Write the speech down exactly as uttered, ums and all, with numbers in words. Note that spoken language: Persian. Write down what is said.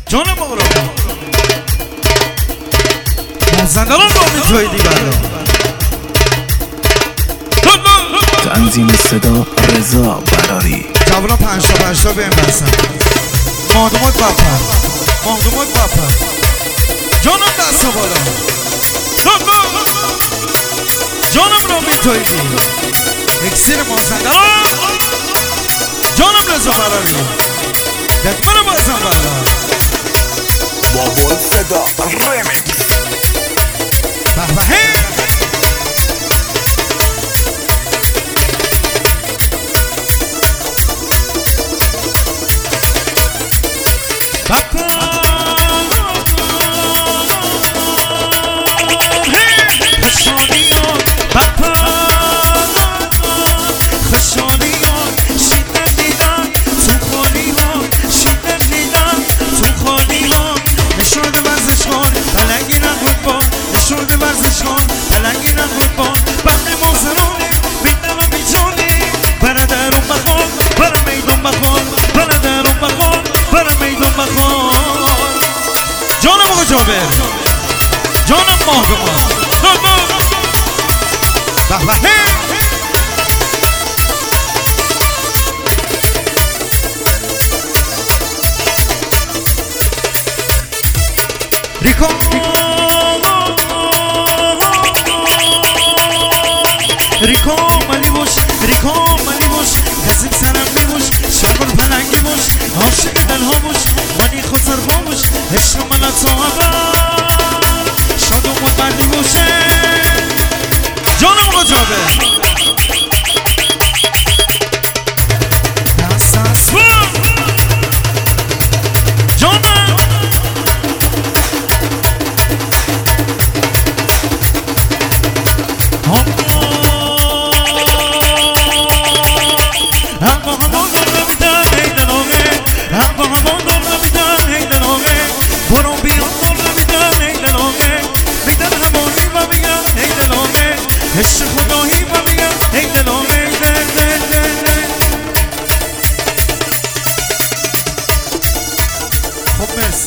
جانم آقا مازندران رو میتوی دیگران تنظیم صدا رضا براری. جوانا پنجتا پنجتا بیم بسن مادمات بپر مادمات بپر جانم دستا بالا جانم رو میتوی دی اکسیر مازندران جانم رضا براری دکمه رو بازم بالا بابول صدا ریمیکس. به به هی جانم آقا جابر جانم ماهدمان به به ریکو ریکو ملی بوش ریکو ملی بوش دستیم سرم میبوش شربر پلنگی بوش عاشق دلها بوش ولی خود سربا بوش عشق من تو اول شاد و مدبردی بوشه جانم آقا جابر دست دست جانم عشق خدایی و میگم ای دلو